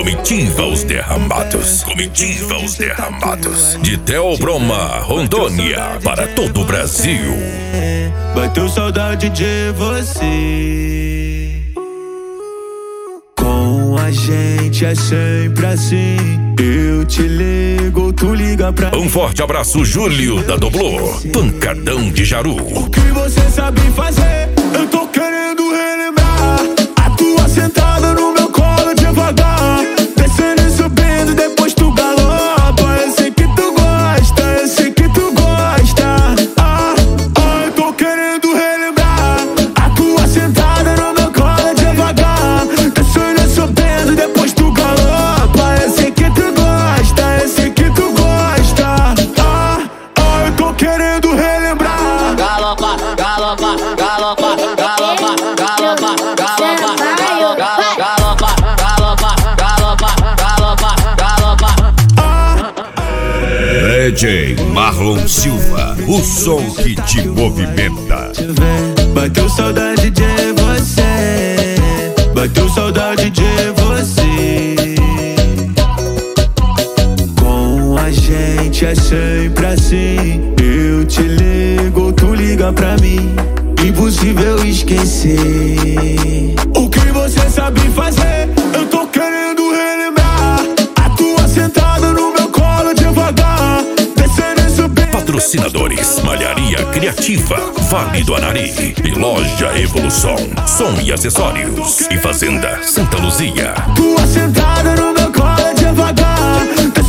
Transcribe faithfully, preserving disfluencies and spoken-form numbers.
Comitiva Os Derramados. Comitiva Os Derramados. De Theobroma, Rondônia, para todo o Brasil. Bateu saudade de você. Com a gente é sempre assim. Eu te ligo, tu liga pra mim. Um forte abraço, Júlio da Doblô, Pancadão de Jaru. O que você sabe fazer? Eu tô querendo relembrar. A tua sentada no meu colo devagar, descendo e subindo, depois tu galopa. Eu sei que tu gosta, eu sei que tu gosta. Ah, ah, eu tô querendo relembrar. A tua sentada no meu colo devagar, descendo e subindo, depois tu galopa. Eu sei que tu gosta, eu sei que tu gosta. Ah, ah, eu tô querendo relembrar. Galopa, galopa, galopa, galopa, galopa, galopa, galopa, galopa, galopa, galopa, galopa. D J Marlon Silva, o som que te movimenta. Bateu saudade de você, bateu saudade de você. Com a gente é sempre assim. Eu te ligo, tu liga pra mim. Impossível esquecer. O que você sabe fazer? Eu tô querendo relembrar. A tua sentada no meu colo devagar, descendo e subindo. Patrocinadores: Malharia Criativa, Vale do Anari e Loja Evolução, som e acessórios. E Fazenda Santa Luzia. Tua sentada no meu colo devagar,